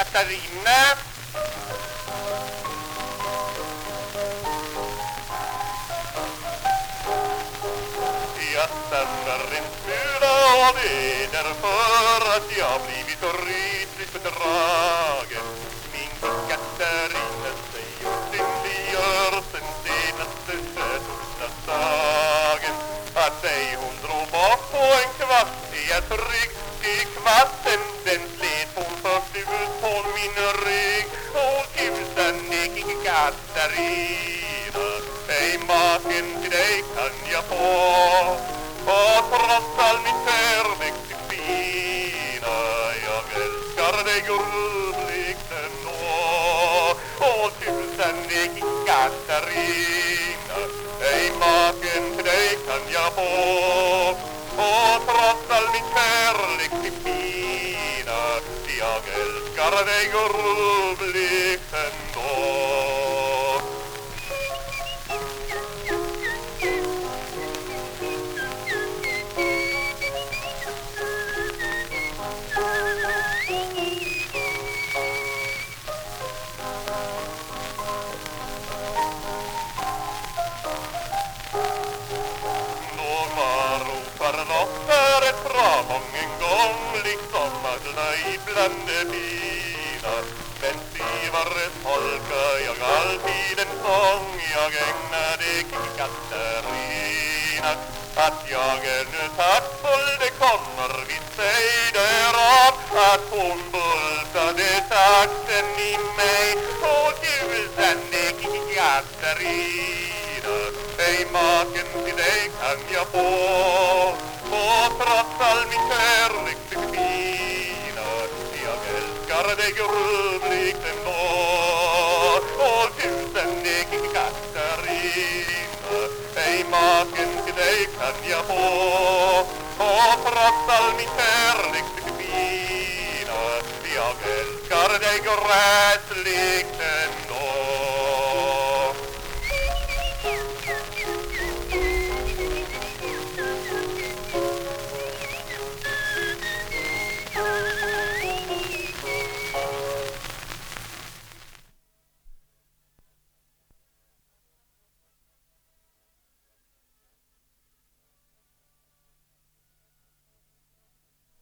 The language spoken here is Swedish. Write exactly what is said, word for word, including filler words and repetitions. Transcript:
Katarina. Jag stannar en smula och det är därför att jag blivit så rysligt bedragen. Min Katarina säger synliggör sen senaste födelsedagen. Att ej hon drog bak på en kvast är jag trygg. I kvasten den slet hon först ut på min rygg. Och tusen äckig Katarina, ej maken till dig kan jag få. Och trots all min kärlek till fina, jag älskar dig gruvligt ändå. Och tusen äckig Katarina, ej maken till dig kan jag få. Och trots all min kärlek till fina, jag älskar dig gruvligt ändå. För ett bra mången gång liksom ödlorna ibland är fina. Men syvare tolka jag alltid en sång jag ägnade kring Katarina. Att jag är nu tackfull det kommer vi säg därav. Att hon bultade takten i mig. Och tusen äckig Katarina, ej maken till dig kan jag få. Och trots all min kärlek till fina, jag älskar dig gruvligt ändå. Och tusen äckig Katarina, ej maken till dig kan jag få. Och trots all min kärlek till fina, jag älskar dig gräsligt ändå.